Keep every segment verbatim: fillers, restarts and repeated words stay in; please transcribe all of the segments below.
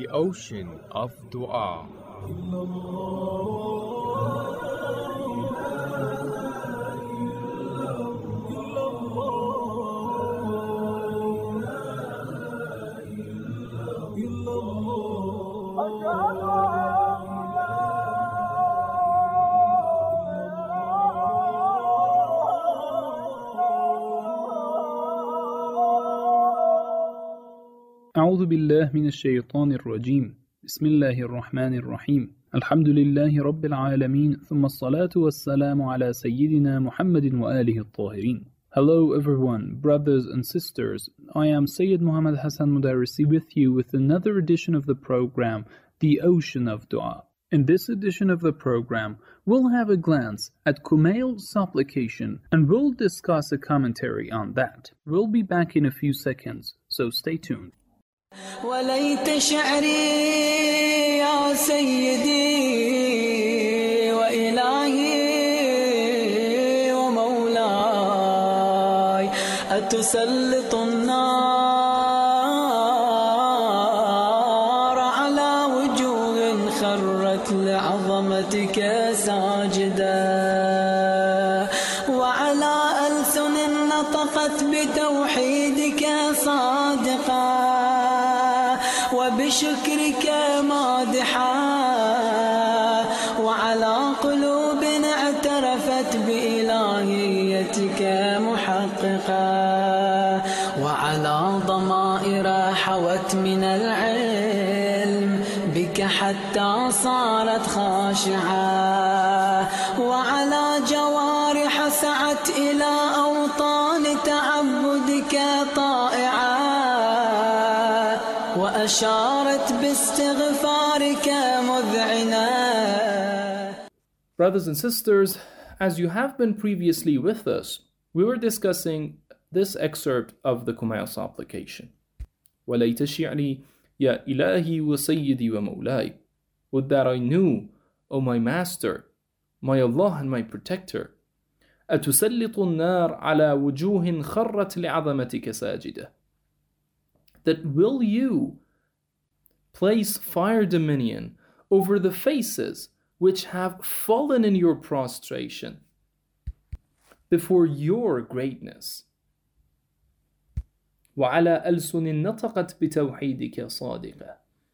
ocean of dua. أعوذ بالله من الشيطان الرجيم. بسم الله الرحمن الرحيم. الحمد لله رب العالمين ثم الصلاة والسلام على سيدنا محمد وآله الطاهرين. Hello everyone, brothers and sisters. I am Sayyid Muhammad Hassan Mudarrisi with you with another edition of the program, The Ocean of Dua. In this edition of the program, we'll have a glance at Kumail's supplication and we'll discuss a commentary on that. We'll be back in a few seconds, so stay tuned. وليت شعري يا سيدي وإلهي ومولاي أتسلط النار على وجوه خرت لعظمتك ساجدة وعلى ألسن نطقت بتوحيدك صادقة وبشكرك مادحا وعلى قلوب اعترفت بإلهيتك محققا وعلى ضمائر حوت من العلم بك حتى صارت خاشعة وعلى جوارح سعت إلى أوطان تعبدك طائعة وأشارت باستغفارك مذعنة. Brothers and sisters, as you have been previously with us, we were discussing this excerpt of the Kumail supplication. وَلَيْتَ شِعْرِي يَا إِلَهِي وَسَيِّدِي وَمَوْلَاي. Would that I knew, O my Master, my Allah and my Protector, أَتُسَلِّطُ النَّارَ عَلَى وُجُوهٍ خَرَّتْ لِعَظَمَتِكَ سَاجِدَةً. That will you place fire dominion over the faces which have fallen in your prostration before your greatness. وَعَلَى أَلْسُنٍ نَطَقَتْ بِتَوْحِيدِكَ صَادِقًا.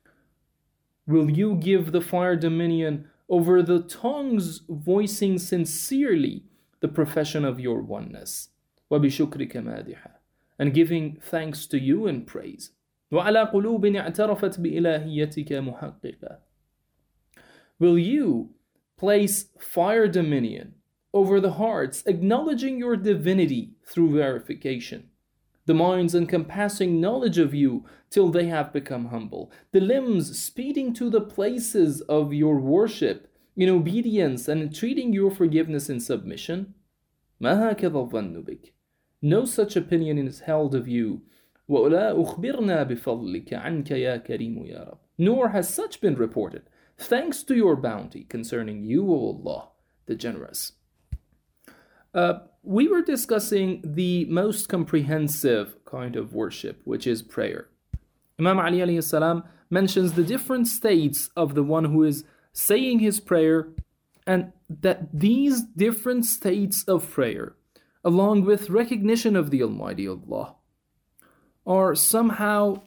Will you give the fire dominion over the tongues voicing sincerely the profession of your oneness? وَبِشُكْرِكَ مَادِحًا. And giving thanks to you in praise. وَعَلَى قُلُوبٍ اعْتَرَفَتْ بِإِلَهِيَّتِكَ مُحَقِّقًا. Will you place fire dominion over the hearts, acknowledging your divinity through verification, the minds encompassing knowledge of you till they have become humble, the limbs speeding to the places of your worship in obedience and entreating your forgiveness in submission? مَا هَكَذَا الظَّنُّ بِكَ. No such opinion is held of you. وَأُلَا أُخْبِرْنَا بِفَضْلِكَ عَنْكَ يَا كَرِيمُ يَا رَبِّ. Nor has such been reported, thanks to your bounty concerning you, O Allah, the Generous. Uh, we were discussing the most comprehensive kind of worship, which is prayer. Imam Ali alayhi salam mentions the different states of the one who is saying his prayer, and that these different states of prayer, along with recognition of the Almighty Allah, are somehow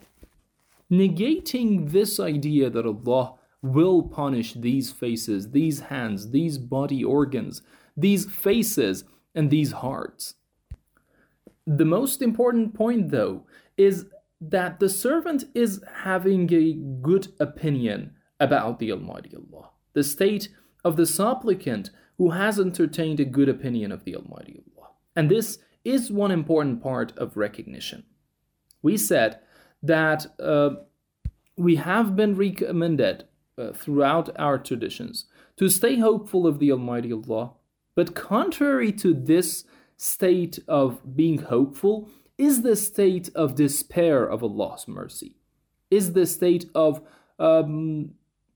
negating this idea that Allah will punish these faces, these hands, these body organs, these faces, and these hearts. The most important point, though, is that the servant is having a good opinion about the Almighty Allah, the state of the supplicant who has entertained a good opinion of the Almighty Allah. And this is one important part of recognition. We said that uh, we have been recommended uh, throughout our traditions to stay hopeful of the Almighty Allah, but contrary to this state of being hopeful is the state of despair of Allah's mercy, is the state of um,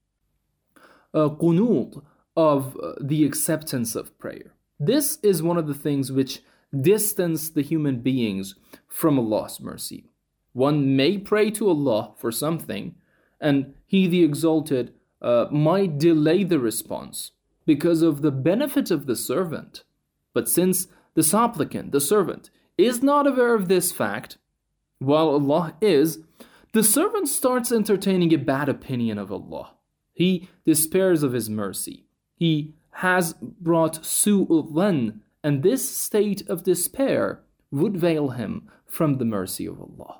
uh, qunut, of uh, the acceptance of prayer. This is one of the things which distance the human beings from Allah's mercy. One may pray to Allah for something, and He the Exalted uh, might delay the response because of the benefit of the servant. But since the supplicant, the servant, is not aware of this fact, while Allah is, the servant starts entertaining a bad opinion of Allah. He despairs of His mercy. He has brought su'ul dhann, and this state of despair would veil him from the mercy of Allah.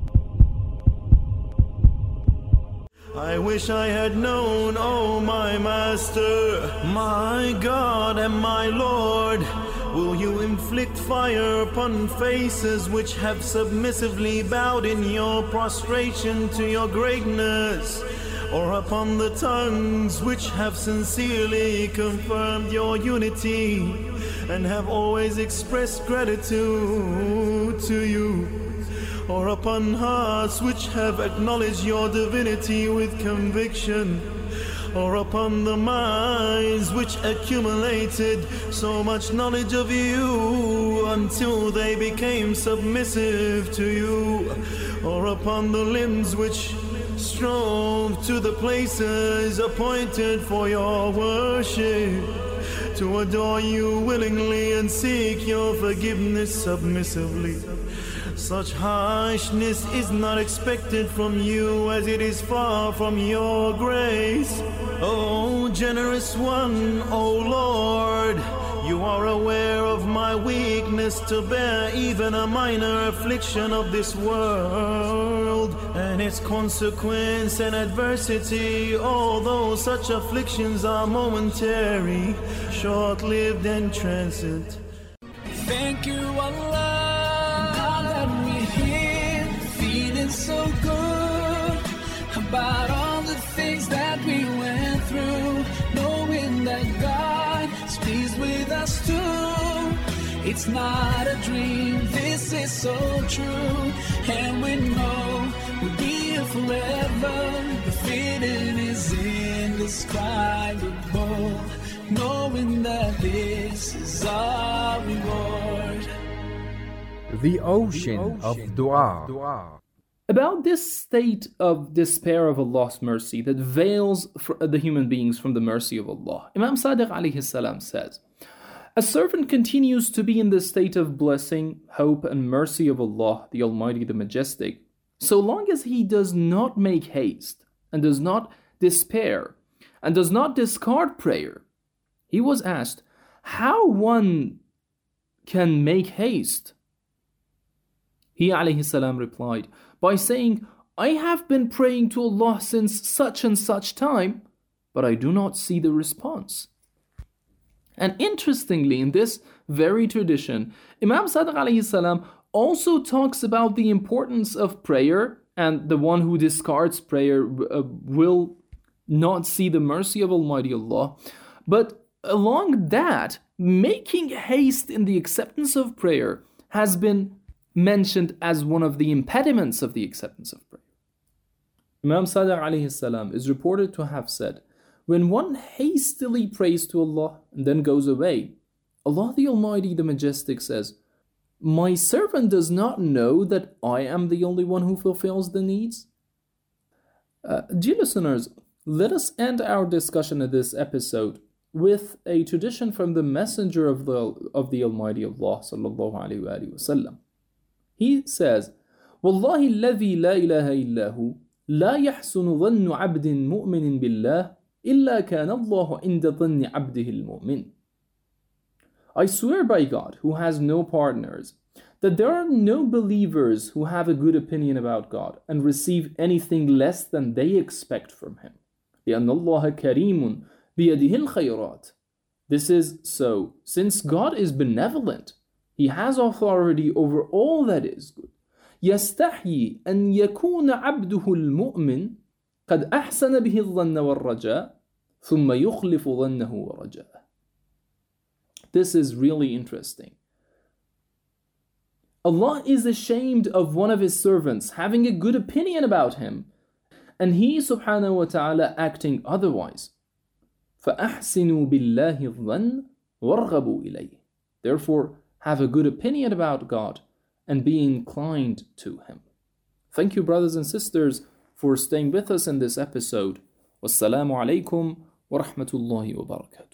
I wish I had known, oh my Master, my God and my Lord, will you inflict fire upon faces which have submissively bowed in your prostration to your greatness, or upon the tongues which have sincerely confirmed your unity and have always expressed gratitude to you, or upon hearts which have acknowledged your divinity with conviction, or upon the minds which accumulated so much knowledge of you until they became submissive to you, or upon the limbs which strove to the places appointed for your worship, to adore you willingly and seek your forgiveness submissively. Such harshness is not expected from you, as it is far from your grace. O generous one, O Lord, you are aware of my weakness to bear even a minor affliction of this world and its consequence and adversity, although such afflictions are momentary, short-lived and transient. Thank you, Allah. So good about all the things that we went through, knowing that God is pleased with us too. It's not a dream, this is so true, and we know we'll be here forever. The feeling is indescribable, knowing that this is our reward. The ocean of dua. About this state of despair of Allah's mercy that veils the human beings from the mercy of Allah, Imam Sadiq alayhi salam says, a servant continues to be in the state of blessing, hope, and mercy of Allah, the Almighty, the Majestic, so long as he does not make haste and does not despair and does not discard prayer. He was asked how one can make haste. He alayhi salam replied by saying, I have been praying to Allah since such and such time, but I do not see the response. And interestingly, in this very tradition, Imam Sadiq alayhi salam also talks about the importance of prayer, and the one who discards prayer uh, will not see the mercy of Almighty Allah. But along that, making haste in the acceptance of prayer has been mentioned as one of the impediments of the acceptance of prayer. Imam Sadiq alayhi salam is reported to have said, when one hastily prays to Allah and then goes away, Allah the Almighty, the Majestic says, my servant does not know that I am the only one who fulfills the needs? Uh, dear listeners, let us end our discussion of this episode with a tradition from the Messenger of the, of the Almighty Allah sallallahu alayhi wa sallam. He says, Wallahi alladhi la ilaha illahu, la yahsunu dhannu abdin mu'minin billah, illa kana Allahu inda dhanni abdihi al-mu'min. I swear by God, who has no partners, that there are no believers who have a good opinion about God and receive anything less than they expect from Him. لأن الله كريم بيده الخيرات. This is so, since God is benevolent, He has authority over all that is good. يستحيي أن يكون عبده المؤمن قد أحسن به الظن والرجاء ثم يخلف ظنه ورجاءه. This is really interesting. Allah is ashamed of one of His servants having a good opinion about him, and He subhanahu wa ta'ala acting otherwise. فَأَحْسِنُوا بِاللَّهِ الظَّنِّ وَارْغَبُوا إِلَيْهِ. Therefore, have a good opinion about God and be inclined to Him. Thank you, brothers and sisters, for staying with us in this episode. Wassalamu alaikum wa rahmatullahi wa barakatuh.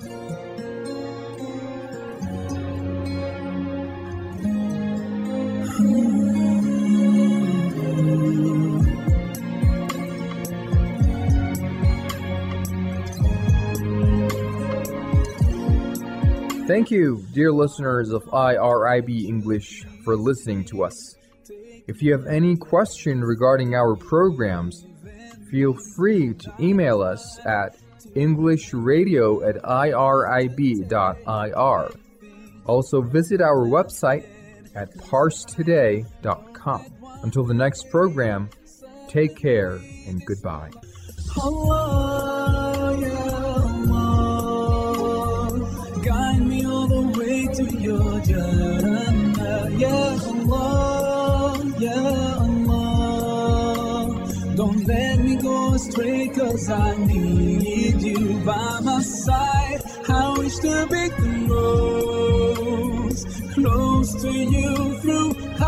Thank you, dear listeners of I R I B English, for listening to us. If you have any question regarding our programs, feel free to email us at englishradio at irib dot I R. Also visit our website at parse today dot com. Until the next program, take care and goodbye. Allah, ya Allah, guide me all the way to your Jannah. Ya Allah, ya Allah, don't let me go astray, 'cause I need you by my side. I wish to be close, close to you through